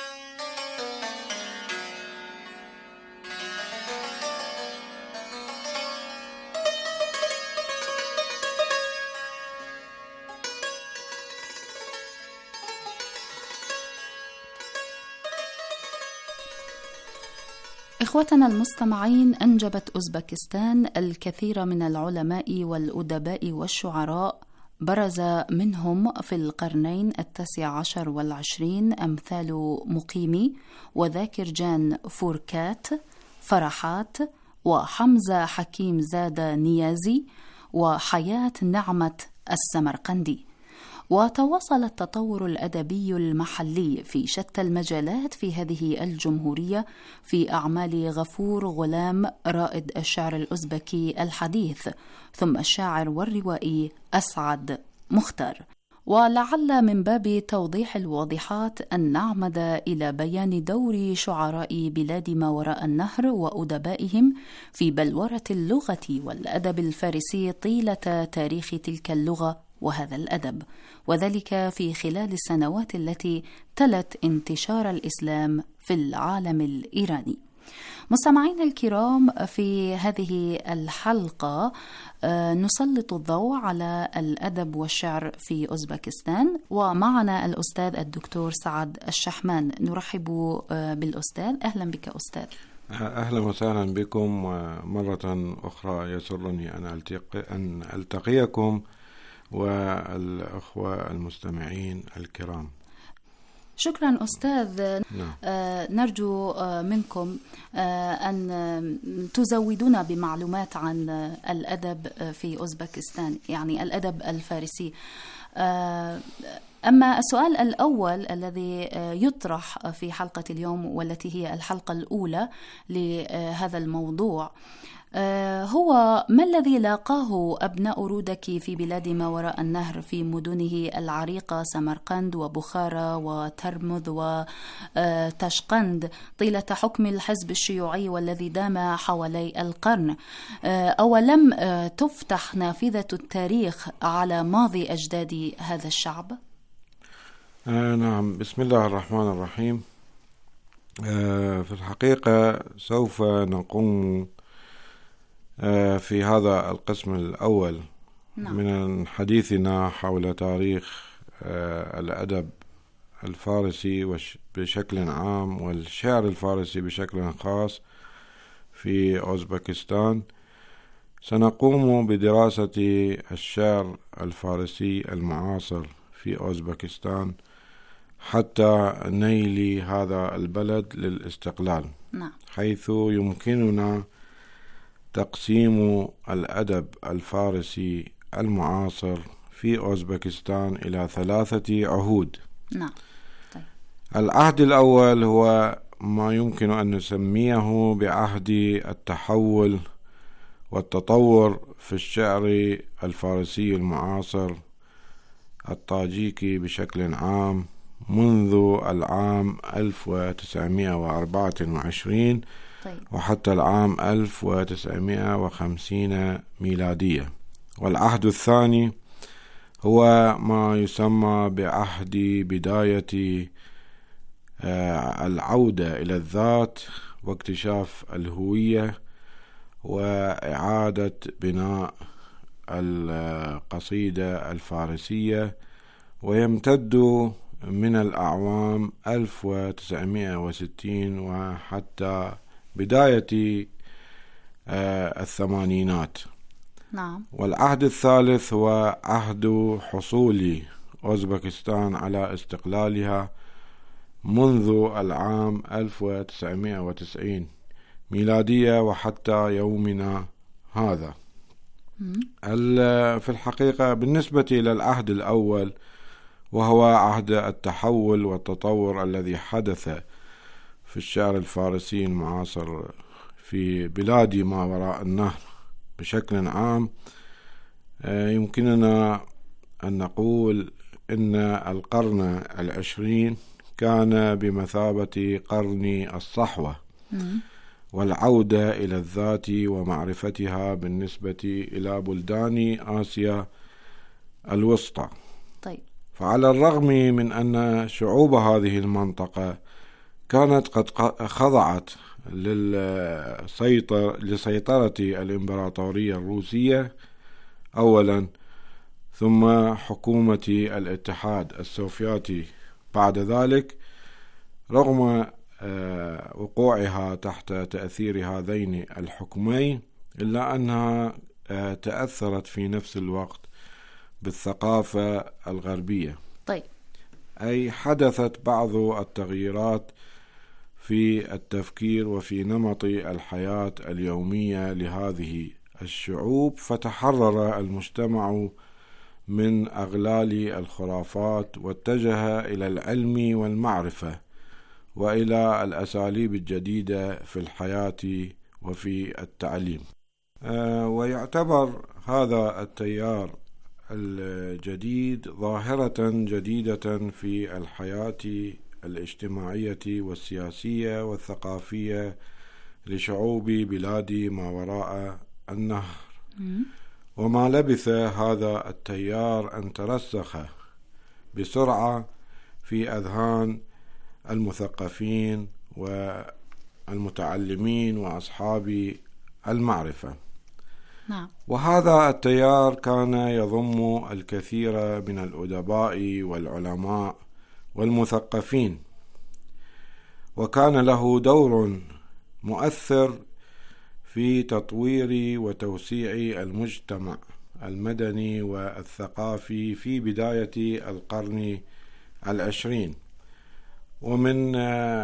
إخوتنا المستمعين، أنجبت أوزبكستان الكثير من العلماء والأدباء والشعراء، برز منهم في القرنين التاسع عشر والعشرين أمثال مقيمي وذاكر جان فوركات فرحات وحمزة حكيم زاد نيازي وحياة نعمة السمرقندي. وتواصل التطور الأدبي المحلي في شتى المجالات في هذه الجمهورية في أعمال غفور غلام رائد الشعر الأوزبكي الحديث، ثم الشاعر والروائي أسعد مختار. ولعل من باب توضيح الواضحات أن نعمد إلى بيان دور شعراء بلاد ما وراء النهر وأدبائهم في بلورة اللغة والأدب الفارسي طيلة تاريخ تلك اللغة وهذا الأدب، وذلك في خلال السنوات التي تلت انتشار الإسلام في العالم الإيراني. مستمعين الكرام، في هذه الحلقة نسلط الضوء على الأدب والشعر في أوزبكستان، ومعنا الأستاذ الدكتور سعد الشحمان. نرحب بالأستاذ. أهلا بك أستاذ. أهلا وسهلا بكم، مرة أخرى يسرني أن ألتقي أن ألتقيكم والأخوة المستمعين الكرام. شكرا أستاذ. نعم. آه نرجو آه منكم آه أن تزودونا بمعلومات عن آه الأدب في أوزبكستان، يعني الأدب الفارسي. آه أما السؤال الأول الذي يطرح في حلقة اليوم والتي هي الحلقة الأولى لهذا الموضوع هو: ما الذي لاقاه أبناء رودك في بلاد ما وراء النهر في مدنه العريقة سمرقند وبخارى وترمذ وتشقند طيلة حكم الحزب الشيوعي والذي دام حوالي القرن؟ أولم تفتح نافذة التاريخ على ماضي أجداد هذا الشعب؟ آه نعم، بسم الله الرحمن الرحيم. آه في الحقيقة سوف نقوم آه في هذا القسم الأول نعم. من حديثنا حول تاريخ آه الأدب الفارسي بشكل عام والشعر الفارسي بشكل خاص في أوزبكستان. سنقوم بدراسة الشعر الفارسي المعاصر في أوزبكستان حتى نيل هذا البلد للاستقلال، نعم. حيث يمكننا تقسيم الأدب الفارسي المعاصر في أوزبكستان إلى ثلاثة عهود. نعم. طيب. العهد الأول هو ما يمكن أن نسميه بعهد التحول والتطور في الشعر الفارسي المعاصر الطاجيكي بشكل عام منذ العام ألف وتسعمائة وأربعة وعشرين طيب. وحتى العام ألف وتسعمائة وخمسين ميلادية. والعهد الثاني هو ما يسمى بعهد بداية العودة إلى الذات واكتشاف الهوية وإعادة بناء القصيدة الفارسية، ويمتد من الأعوام ألف وتسعمائة وستين وحتى بداية الثمانينات. نعم. والعهد الثالث هو عهد حصول أوزبكستان على استقلالها منذ العام ألف وتسعمائة وتسعين ميلادية وحتى يومنا هذا. في الحقيقة بالنسبة إلى العهد الأول وهو عهد التحول والتطور الذي حدث في الشعر الفارسي المعاصر في بلاد ما وراء النهر بشكل عام، يمكننا أن نقول إن القرن العشرين كان بمثابة قرن الصحوة والعودة إلى الذات ومعرفتها بالنسبة إلى بلدان آسيا الوسطى. طيب. فعلى الرغم من أن شعوب هذه المنطقة كانت قد خضعت للسيطر لسيطرة الإمبراطورية الروسية أولا، ثم حكومة الاتحاد السوفيتي بعد ذلك، رغم وقوعها تحت تأثير هذين الحكمين إلا أنها تأثرت في نفس الوقت بالثقافة الغربية. طيب. أي حدثت بعض التغييرات في التفكير وفي نمط الحياة اليومية لهذه الشعوب، فتحرر المجتمع من أغلال الخرافات واتجه إلى العلم والمعرفة وإلى الأساليب الجديدة في الحياة وفي التعليم. أه ويعتبر هذا التيار الجديد ظاهرة جديدة في الحياة الاجتماعية والسياسية والثقافية لشعوب بلاد ما وراء النهر. وما لبث هذا التيار أن ترسخ بسرعة في أذهان المثقفين والمتعلمين وأصحاب المعرفة. نعم. وهذا التيار كان يضم الكثير من الأدباء والعلماء والمثقفين، وكان له دور مؤثر في تطوير وتوسيع المجتمع المدني والثقافي في بداية القرن العشرين. ومن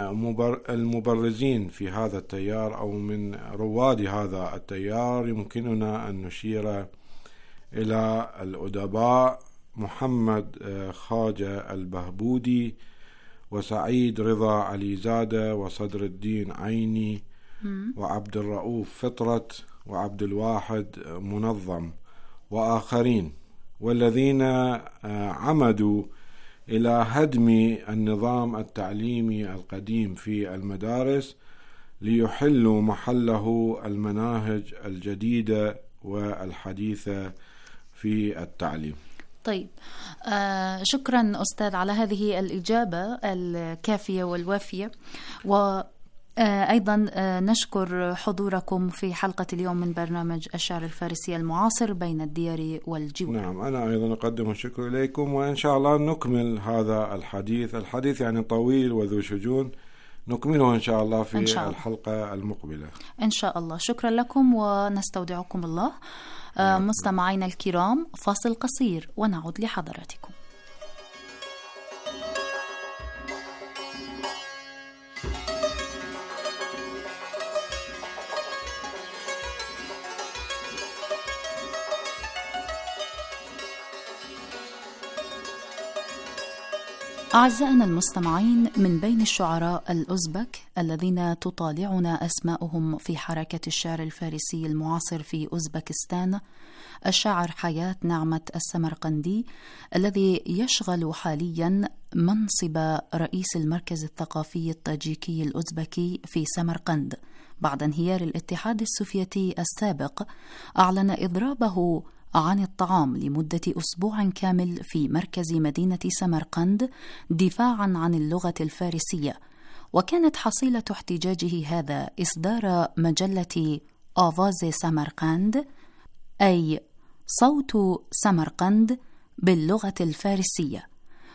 المبرزين في هذا التيار أو من رواد هذا التيار يمكننا أن نشير إلى الأدباء محمد خواجة البهبودي وسعيد رضا عليزادة وصدر الدين عيني وعبد الرؤوف فطرت وعبد الواحد منظم وآخرين، والذين عمدوا إلى هدم النظام التعليمي القديم في المدارس ليحلوا محله المناهج الجديدة والحديثة في التعليم. طيب، آه شكرا أستاذ على هذه الإجابة الكافية والوافية، و أيضا نشكر حضوركم في حلقة اليوم من برنامج الشعر الفارسي المعاصر بين الديار والجوار. نعم، أنا أيضا أقدم الشكر إليكم، وإن شاء الله نكمل هذا الحديث الحديث يعني طويل وذو شجون، نكمله إن شاء الله في إن شاء الله. الحلقة المقبلة إن شاء الله. شكرا لكم ونستودعكم الله. نعم. مستمعينا الكرام، فاصل قصير ونعود لحضراتكم. أعزائنا المستمعين، من بين الشعراء الأوزبك الذين تطالعنا أسماءهم في حركة الشعر الفارسي المعاصر في أوزبكستان الشاعر حياة نعمة السمرقندي، الذي يشغل حاليا منصب رئيس المركز الثقافي الطاجيكي الأوزبكي في سمرقند. بعد انهيار الاتحاد السوفيتي السابق، أعلن إضرابه عن الطعام لمدة أسبوع كامل في مركز مدينة سمرقند دفاعا عن اللغة الفارسية، وكانت حصيلة احتجاجه هذا إصدار مجلة آواز سمرقند، أي صوت سمرقند باللغة الفارسية،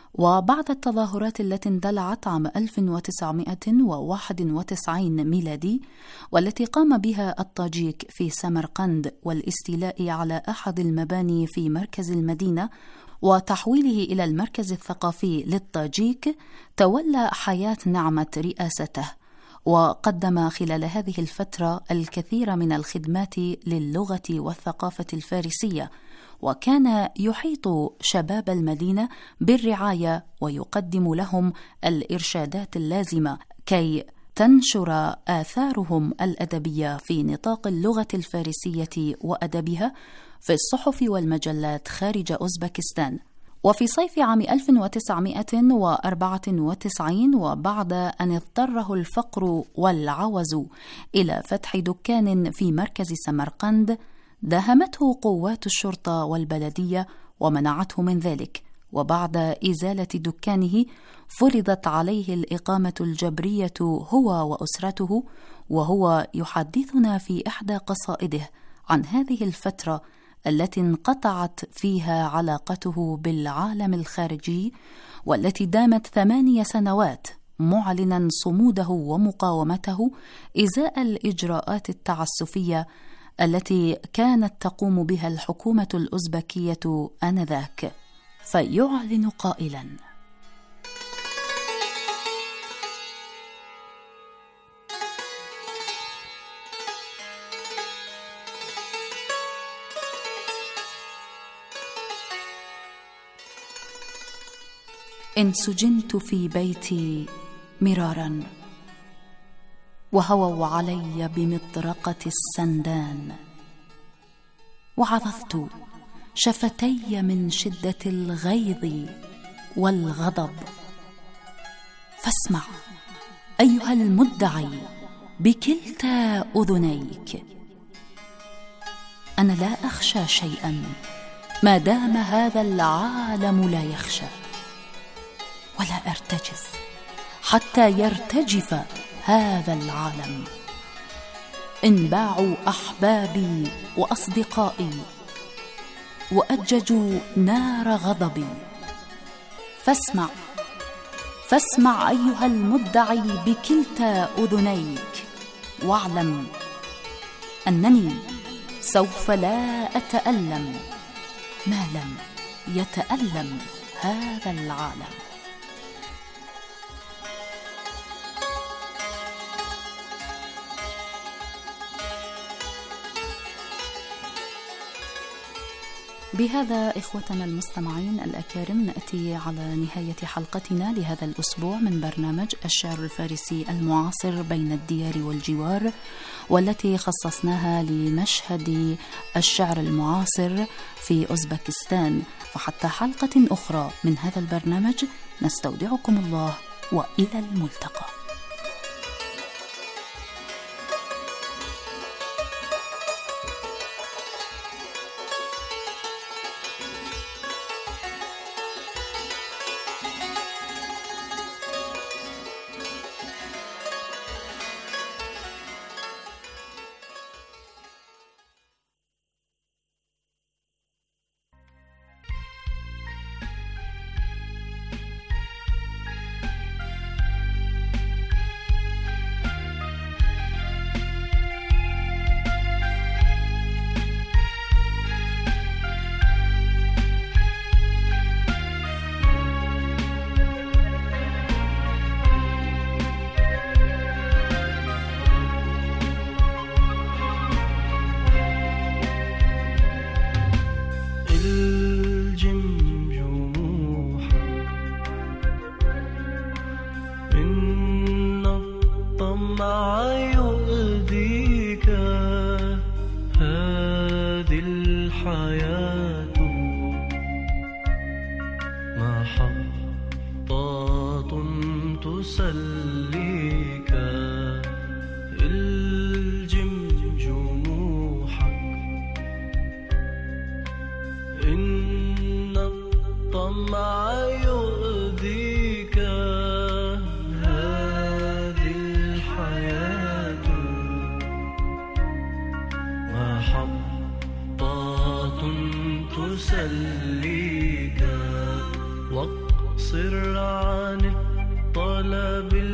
وبعد التظاهرات التي اندلعت عام ألف وتسعمائة وواحد وتسعين ميلادي والتي قام بها الطاجيك في سمرقند والاستيلاء على أحد المباني في مركز المدينة وتحويله إلى المركز الثقافي للطاجيك، تولى حياة نعمة رئاسته، وقدم خلال هذه الفترة الكثير من الخدمات للغة والثقافة الفارسية، وكان يحيط شباب المدينة بالرعاية ويقدم لهم الإرشادات اللازمة كي تنشر آثارهم الأدبية في نطاق اللغة الفارسية وأدبها في الصحف والمجلات خارج أوزبكستان. وفي صيف عام ألف وتسعمائة وأربعة وتسعين، وبعد أن اضطره الفقر والعوز إلى فتح دكان في مركز سمرقند، داهمته قوات الشرطة والبلدية ومنعته من ذلك، وبعد إزالة دكانه فرضت عليه الإقامة الجبرية هو وأسرته، وهو يحدثنا في إحدى قصائده عن هذه الفترة التي انقطعت فيها علاقته بالعالم الخارجي، والتي دامت ثمانية سنوات، معلنا صموده ومقاومته إزاء الإجراءات التعسفية التي كانت تقوم بها الحكومة الأوزبكية آنذاك، فيعلن قائلا: إن سجنت في بيتي مرارا وهووا علي بمطرقة السندان، وعضضت شفتي من شدة الغيظ والغضب، فاسمع أيها المدعي بكلتا أذنيك، أنا لا أخشى شيئا ما دام هذا العالم لا يخشى، ولا أرتجف حتى يرتجف هذا العالم. إن باعوا أحبابي وأصدقائي وأججوا نار غضبي، فاسمع فاسمع أيها المدعي بكلتا أذنيك، واعلم أنني سوف لا أتألم ما لم يتألم هذا العالم. بهذا إخوتنا المستمعين الأكارم نأتي على نهاية حلقتنا لهذا الأسبوع من برنامج الشعر الفارسي المعاصر بين الديار والجوار، والتي خصصناها لمشهد الشعر المعاصر في أوزبكستان. فحتى حلقة أخرى من هذا البرنامج نستودعكم الله وإلى الملتقى. سر عن الطلب